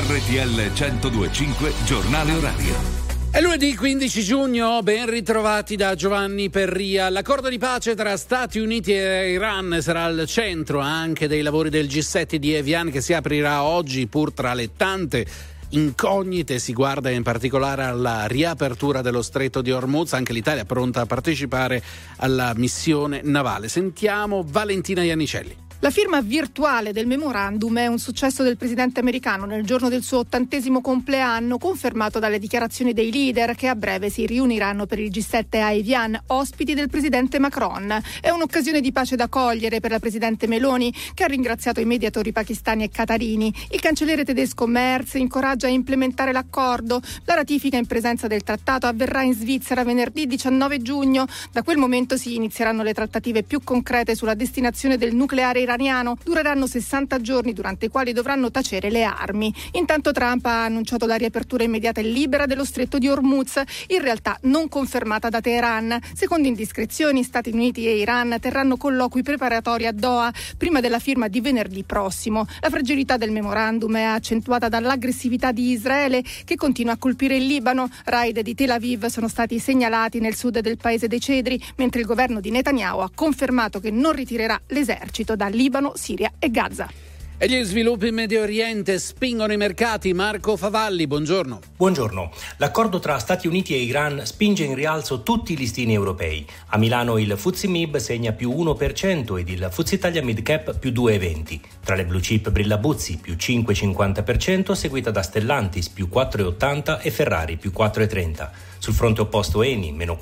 RTL 102.5 Giornale Orario. È lunedì 15 giugno, ben ritrovati da Giovanni Perria. L'accordo di pace tra Stati Uniti e Iran sarà al centro anche dei lavori del G7 di Evian, che si aprirà oggi pur tra le tante incognite. Si guarda in particolare alla riapertura dello stretto di Hormuz. Anche l'Italia è pronta a partecipare alla missione navale. Sentiamo Valentina Iannicelli. La firma virtuale del memorandum è un successo del presidente americano nel giorno del suo 80° compleanno, confermato dalle dichiarazioni dei leader che a breve si riuniranno per il G7 a Evian, ospiti del presidente Macron. È un'occasione di pace da cogliere per la presidente Meloni, che ha ringraziato i mediatori pakistani e qatarini. Il cancelliere tedesco Merz incoraggia a implementare l'accordo. La ratifica in presenza del trattato avverrà in Svizzera venerdì 19 giugno. Da quel momento si inizieranno le trattative più concrete sulla destinazione del nucleare iraniano. Dureranno 60 giorni durante i quali dovranno tacere le armi. Intanto Trump ha annunciato la riapertura immediata e libera dello stretto di Hormuz, in realtà non confermata da Teheran. Secondo indiscrezioni, Stati Uniti e Iran terranno colloqui preparatori a Doha prima della firma di venerdì prossimo. La fragilità del memorandum è accentuata dall'aggressività di Israele, che continua a colpire il Libano. Raid di Tel Aviv sono stati segnalati nel sud del paese dei Cedri, mentre il governo di Netanyahu ha confermato che non ritirerà l'esercito da Libano, Siria e Gaza. E gli sviluppi in Medio Oriente spingono i mercati. Marco Favalli, buongiorno. Buongiorno. L'accordo tra Stati Uniti e Iran spinge in rialzo tutti i listini europei. A Milano il FTSE MIB segna più 1% ed il FTSE Italia Mid Cap più 2,20. Tra le blue chip brilla Buzzi più 5,50%, seguita da Stellantis più 4,80 e Ferrari più 4,30. Sul fronte opposto Eni meno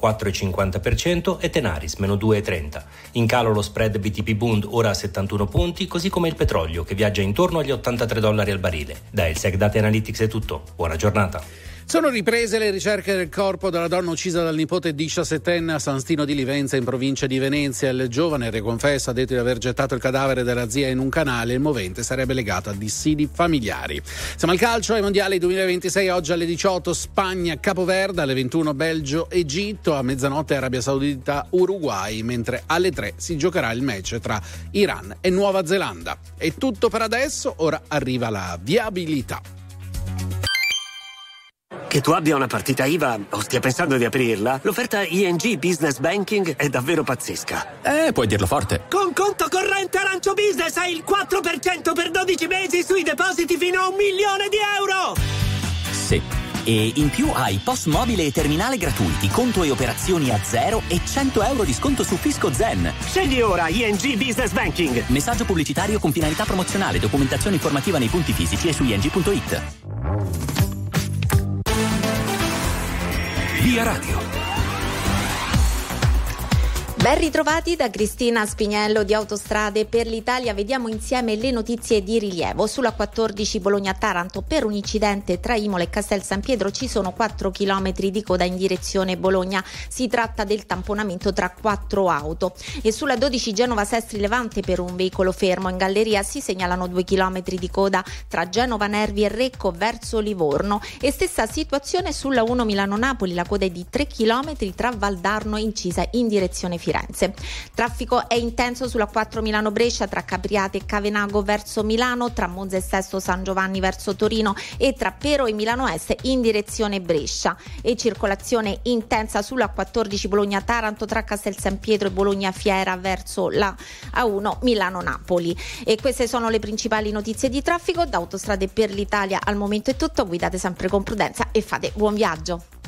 4,50% e Tenaris meno 2,30. In calo lo spread BTP Bund ora a 71 punti, così come il petrolio che viaggia intorno agli $83 al barile. Da Elsec Data Analytics è tutto. Buona giornata. Sono riprese le ricerche del corpo della donna uccisa dal nipote 17enne a San Stino di Livenza, in provincia di Venezia. Il giovane riconfessa, ha detto di aver gettato il cadavere della zia in un canale. Il movente sarebbe legato a dissidi familiari. Siamo al calcio, ai mondiali 2026. Oggi alle 18 Spagna Capoverde, alle 21 Belgio Egitto, a mezzanotte Arabia Saudita Uruguay, mentre alle 3 si giocherà il match tra Iran e Nuova Zelanda. È tutto per adesso, ora arriva la viabilità. Che tu abbia una partita IVA o stia pensando di aprirla, l'offerta ING Business Banking è davvero pazzesca. Puoi dirlo forte. Con conto corrente Arancio Business hai il 4% per 12 mesi sui depositi fino a €1 milione. Sì. E in più hai POS mobile e terminale gratuiti, conto e operazioni a zero e €100 di sconto su Fisco Zen. Scegli ora ING Business Banking. Messaggio pubblicitario con finalità promozionale. Documentazione informativa nei punti fisici e su ing.it. Via Radio. Ben ritrovati da Cristina Spinello di Autostrade per l'Italia. Vediamo insieme le notizie di rilievo. Sulla 14 Bologna-Taranto, per un incidente tra Imola e Castel San Pietro ci sono 4 chilometri di coda in direzione Bologna. Si tratta del tamponamento tra 4 auto. E sulla 12 Genova-Sestri Levante, per un veicolo fermo in galleria si segnalano 2 chilometri di coda tra Genova Nervi e Recco verso Livorno. E stessa situazione sulla 1 Milano-Napoli, la coda è di 3 chilometri tra Valdarno e Incisa in direzione Firenze. Traffico è intenso sulla 4 Milano-Brescia, tra Capriate e Cavenago verso Milano, tra Monza e Sesto San Giovanni verso Torino e tra Pero e Milano Est in direzione Brescia. E circolazione intensa sulla 14 Bologna-Taranto, tra Castel San Pietro e Bologna Fiera verso la A1 Milano-Napoli. E queste sono le principali notizie di traffico. Da Autostrade per l'Italia al momento è tutto. Guidate sempre con prudenza e fate buon viaggio.